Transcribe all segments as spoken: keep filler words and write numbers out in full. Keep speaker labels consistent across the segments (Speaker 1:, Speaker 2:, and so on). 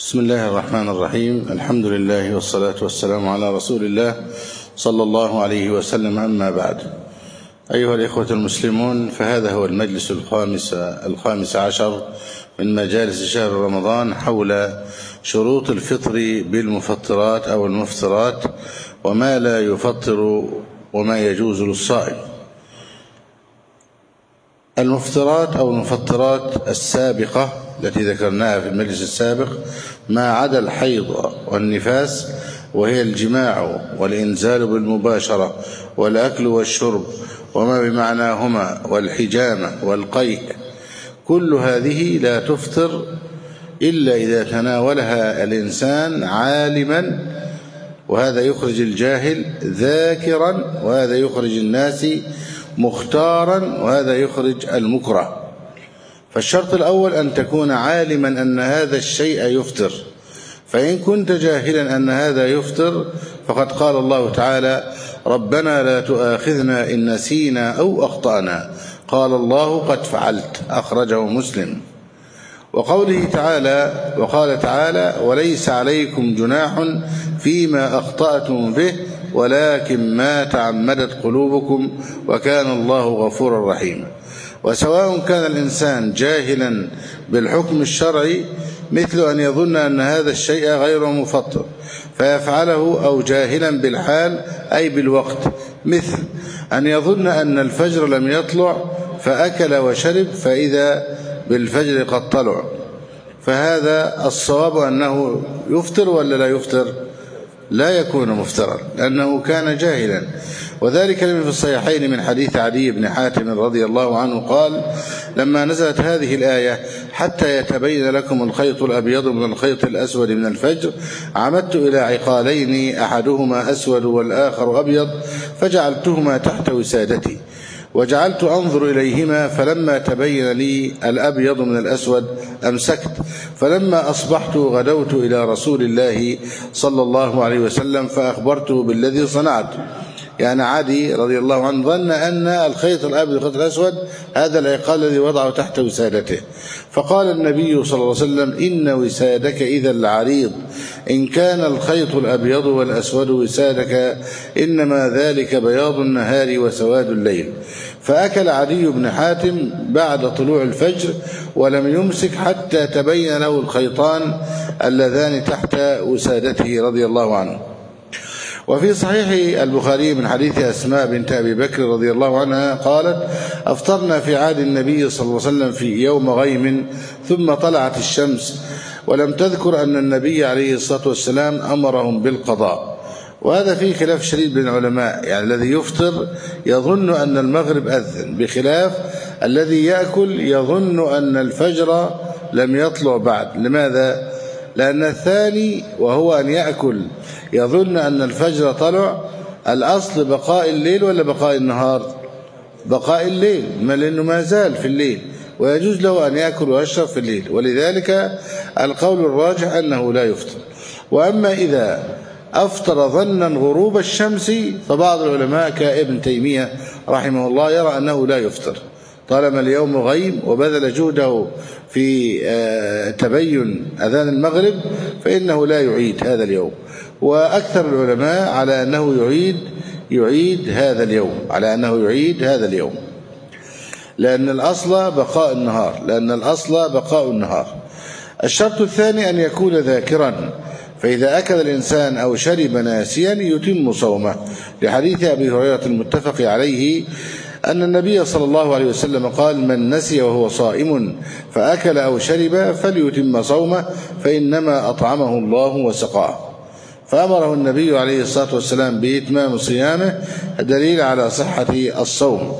Speaker 1: بسم الله الرحمن الرحيم. الحمد لله والصلاة والسلام على رسول الله صلى الله عليه وسلم. أما بعد، أيها الإخوة المسلمون، فهذا هو المجلس الخامس الخامس عشر من مجالس شهر رمضان حول شروط الفطر بالمفطرات أو المفطرات وما لا يفطر وما يجوز للصائم. المفطرات أو المفطرات السابقة التي ذكرناها في المجلس السابق ما عدا الحيض والنفاس، وهي الجماع والإنزال بالمباشرة والأكل والشرب وما بمعناهما والحجامة والقيء، كل هذه لا تفطر إلا إذا تناولها الإنسان عالما، وهذا يخرج الجاهل ذاكرا، وهذا يخرج الناس مختارا، وهذا يخرج المكره. فالشرط الأول أن تكون عالما أن هذا الشيء يفطر، فإن كنت جاهلا أن هذا يفطر فقد قال الله تعالى: ربنا لا تؤاخذنا إن نسينا أو أخطأنا، قال الله قد فعلت، أخرجه مسلم. وقوله تعالى وقال تعالى: وليس عليكم جناح فيما أخطأتم به ولكن ما تعمدت قلوبكم وكان الله غفورا رحيما. وسواء كان الإنسان جاهلا بالحكم الشرعي، مثل أن يظن أن هذا الشيء غير مفطر فيفعله، أو جاهلا بالحال أي بالوقت، مثل أن يظن أن الفجر لم يطلع فأكل وشرب فإذا بالفجر قد طلع، فهذا الصواب أنه يفطر ولا لا يفطر؟ لا يكون مفطرا لأنه كان جاهلا. وذلك لما في الصحيحين من حديث عدي بن حاتم رضي الله عنه قال: لما نزلت هذه الآية حتى يتبين لكم الخيط الأبيض من الخيط الأسود من الفجر، عمدت إلى عقالين أحدهما أسود والآخر أبيض فجعلتهما تحت وسادتي، وجعلت أنظر إليهما، فلما تبين لي الأبيض من الأسود أمسكت، فلما أصبحت غدوت إلى رسول الله صلى الله عليه وسلم فأخبرته بالذي صنعت. يعني عدي رضي الله عنه ظن أن الخيط الأبيض والخيط الأسود هذا العقال الذي وضعه تحت وسادته، فقال النبي صلى الله عليه وسلم: إن وسادك إذا العريض، إن كان الخيط الأبيض والأسود وسادك إنما ذلك بياض النهار وسواد الليل. فأكل عدي بن حاتم بعد طلوع الفجر ولم يمسك حتى تبين له الخيطان اللذان تحت وسادته رضي الله عنه. وفي صحيح البخاري من حديث أسماء بنت أبي بكر رضي الله عنها قالت: أفطرنا في عهد النبي صلى الله عليه وسلم في يوم غيم ثم طلعت الشمس، ولم تذكر أن النبي عليه الصلاة والسلام أمرهم بالقضاء. وهذا فيه خلاف شديد بين العلماء، يعني الذي يفطر يظن أن المغرب أذن، بخلاف الذي يأكل يظن أن الفجر لم يطلع بعد. لماذا؟ لأن الثاني وهو أن يأكل يظن أن الفجر طلع، الأصل بقاء الليل ولا بقاء النهار؟ بقاء الليل، ما لأنه ما زال في الليل ويجوز له أن يأكل ويشرب في الليل، ولذلك القول الراجح أنه لا يفطر. وأما إذا أفطر ظنا غروب الشمس فبعض العلماء كابن تيمية رحمه الله يرى أنه لا يفطر طالما اليوم غيم وبذل جهده في تبين أذان المغرب، فإنه لا يعيد هذا اليوم. وأكثر العلماء على أنه يعيد يعيد هذا اليوم على أنه يعيد هذا اليوم لأن الأصل بقاء النهار لأن الأصل بقاء النهار. الشرط الثاني أن يكون ذاكرا، فإذا أكل الإنسان أو شرب ناسيا يتم صومه، لحديث أبي هريرة المتفق عليه أن النبي صلى الله عليه وسلم قال: من نسي وهو صائم فأكل أو شرب فليتم صومه فإنما أطعمه الله وسقاه. فأمره النبي عليه الصلاة والسلام بإتمام صيامه، دليل على صحة الصوم.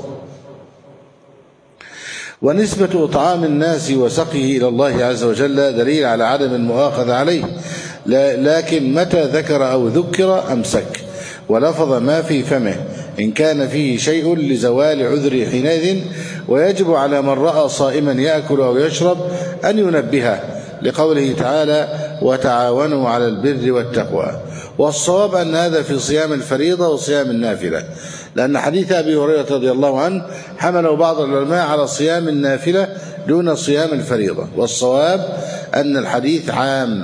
Speaker 1: ونسبة إطعام الناس وسقه إلى الله عز وجل دليل على عدم المؤاخذة عليه، لكن متى ذكر أو ذكر أمسك ولفظ ما في فمه إن كان فيه شيء لزوال عذره حينئذ. ويجب على من رأى صائما يأكل أو يشرب أن ينبهه، لقوله تعالى: وتعاونوا على البر والتقوى. والصواب أن هذا في صيام الفريضة وصيام النافلة، لأن حديث أبي هريرة رضي الله عنه حمله بعض العلماء على صيام النافلة دون صيام الفريضة، والصواب أن الحديث عام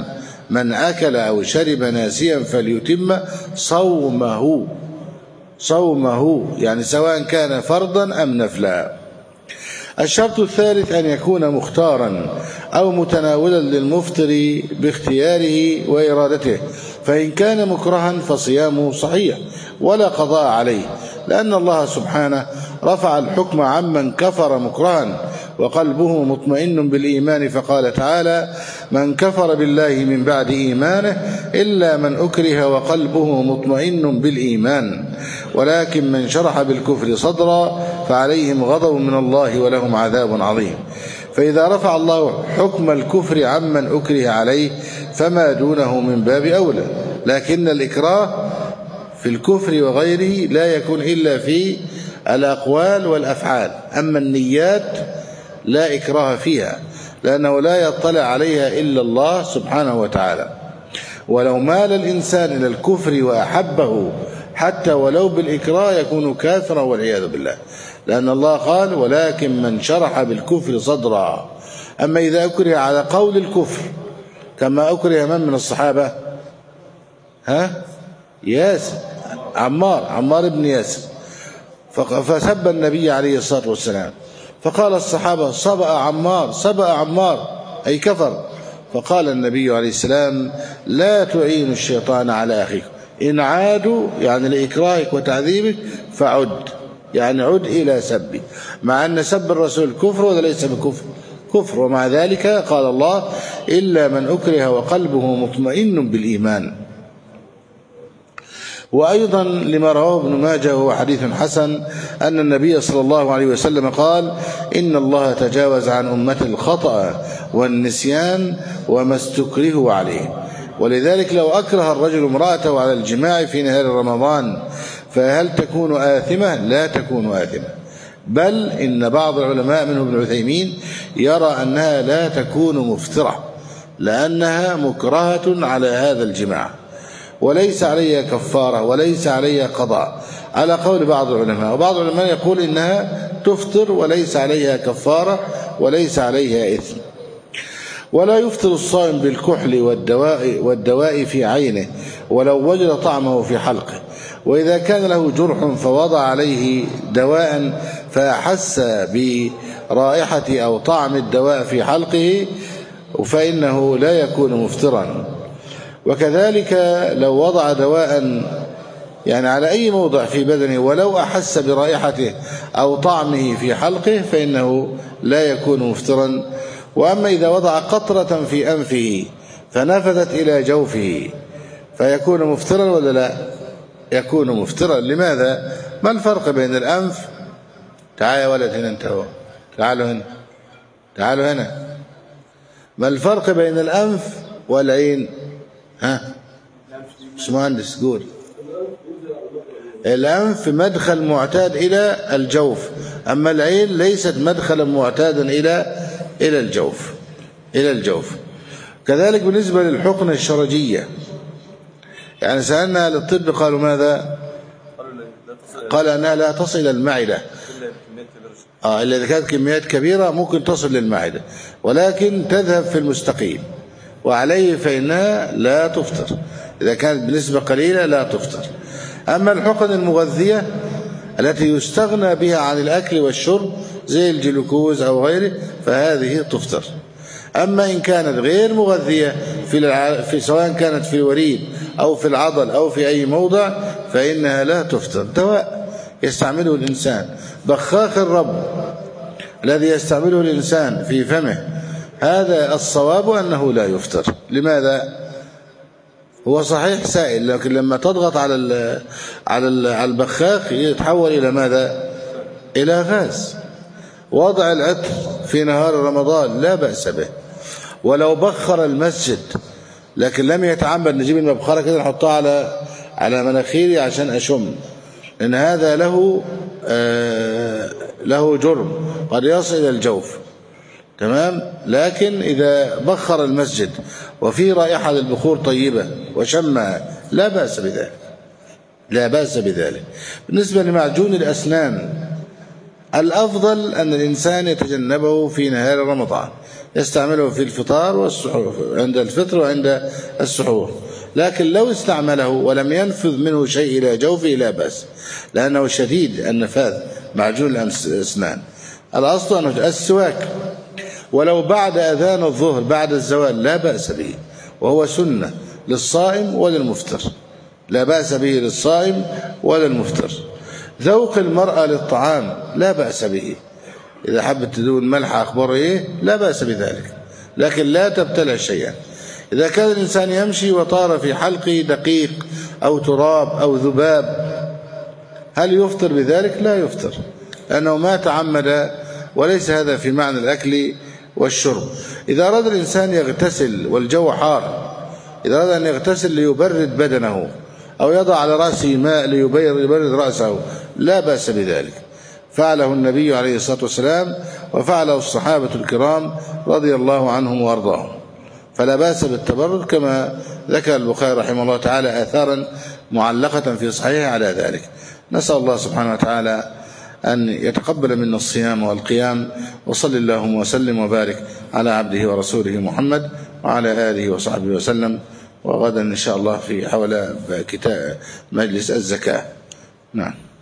Speaker 1: من أكل أو شرب ناسيا فليتم صومه صومه يعني سواء كان فرضا أم نفلا. الشرط الثالث أن يكون مختارا أو متناولا للمفطر باختياره وإرادته، فإن كان مكرها فصيامه صحيح ولا قضاء عليه، لأن الله سبحانه رفع الحكم عمن كفر مكرها وقلبه مطمئن بالإيمان، فقال تعالى: من كفر بالله من بعد إيمانه إلا من أكره وقلبه مطمئن بالإيمان، ولكن من شرح بالكفر صدرا فعليهم غضب من الله ولهم عذاب عظيم. فإذا رفع الله حكم الكفر عمن أكره عليه فما دونه من باب أولى، لكن الإكراه في الكفر وغيره لا يكون إلا في الأقوال والأفعال، أما النيات لا إكراه فيها لأنه لا يطلع عليها إلا الله سبحانه وتعالى. ولو مال الإنسان إلى الكفر وأحبه حتى ولو بالإكراه يكون كافرا والعياذ بالله، لأن الله قال: ولكن من شرح بالكفر صدرا. أما إذا أكره على قول الكفر كما أكره من من الصحابة ها ياسر عمار عمار بن ياسر، فسب النبي عليه الصلاة والسلام، فقال الصحابة: صبأ عمار صبأ عمار أي كفر. فقال النبي عليه السلام: لا تعين الشيطان على أخيك، إن عادوا يعني لإكراهك وتعذيبك فعد، يعني عد إلى سبي، مع أن سب الرسول كفر ولا ليس بكفر؟ كفر. ومع ذلك قال الله: إلا من أكره وقلبه مطمئن بالإيمان. وأيضا لما رواه ابن ماجه وهو حديث حسن أن النبي صلى الله عليه وسلم قال: إن الله تجاوز عن أمتي الخطأ والنسيان وما استكرهوا عليه. ولذلك لو أكره الرجل امرأته على الجماع في نهار رمضان فهل تكون آثمة؟ لا تكون آثمة، بل إن بعض العلماء منهم ابن عثيمين يرى أنها لا تكون مفطرة لأنها مكرهة على هذا الجماع، وليس عليها كفارة وليس عليها قضاء على قول بعض العلماء. وبعض العلماء يقول إنها تفطر وليس عليها كفارة وليس عليها إثم. ولا يفطر الصائم بالكحل والدواء, والدواء في عينه ولو وجد طعمه في حلقه، وإذا كان له جرح فوضع عليه دواء فأحس برائحة أو طعم الدواء في حلقه فإنه لا يكون مفطرا. وكذلك لو وضع دواء يعني على أي موضع في بدنه ولو أحس برائحته أو طعمه في حلقه فإنه لا يكون مفطرا. وأما إذا وضع قطرة في أنفه فنفذت إلى جوفه فيكون مفطرا ولا لا؟ يكون مفطرا. لماذا؟ ما الفرق بين الأنف؟ تعال يا ولد هنا، انت هو، تعالوا هنا تعالوا هنا ما الفرق بين الأنف والعين؟ ها مش مهندس قول. الأنف مدخل معتاد إلى الجوف، أما العين ليست مدخلا معتادا إلى إلى الجوف إلى الجوف. كذلك بالنسبة للحقنة الشرجية، يعني سألنا للطب قالوا ماذا؟ قال أنها لا تصل إلى المعدة آه إلا إذا كانت كميات كبيرة ممكن تصل للمعدة، ولكن تذهب في المستقيم، وعليه فإنها لا تفطر، إذا كانت بنسبة قليلة لا تفطر. أما الحقن المغذية التي يستغنى بها عن الأكل والشرب زي الجلوكوز أو غيره فهذه تفطر. أما إن كانت غير مغذية في, الع... في سواء كانت في الوريد أو في العضل أو في أي موضع فإنها لا تفطر. دواء يستعمله الإنسان، بخاخ الرب الذي يستعمله الإنسان في فمه، هذا الصواب أنه لا يفطر. لماذا؟ هو صحيح سائل، لكن لما تضغط على ال على ال على البخاخ يتحول إلى ماذا؟ إلى غاز. وضع العطر في نهار رمضان لا بأس به، ولو بخر المسجد لكن لم يتعمد نجيب المبخرة كده نحطها على على مناخيري عشان أشم، لأن هذا له آه له جرم قد يصل إلى الجوف، تمام. لكن إذا بخر المسجد وفي رائحة للبخور طيبة وشمها لا بأس بذلك، لا بأس بذلك. بالنسبة لمعجون الأسنان الأفضل أن الإنسان يتجنبه في نهار رمضان، يستعمله في الفطار والسحور، عند الفطر وعند السحور. لكن لو استعمله ولم ينفذ منه شيء إلى جوفه لا بأس، لأنه شديد النفاذ معجون الأسنان. الأصل أنه السواك ولو بعد أذان الظهر بعد الزوال لا بأس به، وهو سنة للصائم وللمفطر، لا بأس به للصائم وللمفطر. ذوق المرأة للطعام لا بأس به، إذا حبت تدون ملح أخبار إيه لا بأس بذلك، لكن لا تبتلع شيئا. إذا كان الإنسان يمشي وطار في حلقه دقيق أو تراب أو ذباب هل يفطر بذلك؟ لا يفطر، لأنه ما تعمد، وليس هذا في معنى الأكل والشرب. إذا أراد الإنسان يغتسل والجو حار، إذا أراد أن يغتسل ليبرد بدنه أو يضع على رأسه ماء ليبرد رأسه لا بأس بذلك، فعله النبي عليه الصلاة والسلام وفعله الصحابة الكرام رضي الله عنهم وارضاهم، فلا بأس بالتبرد، كما ذكر البخاري رحمه الله تعالى آثارا معلقة في صحيحه على ذلك. نسأل الله سبحانه وتعالى أن يتقبل منا الصيام والقيام، وصل اللهم وسلم وبارك على عبده ورسوله محمد وعلى آله وصحبه وسلم. وغدا إن شاء الله في حول كتاب مجلس الزكاة. نعم.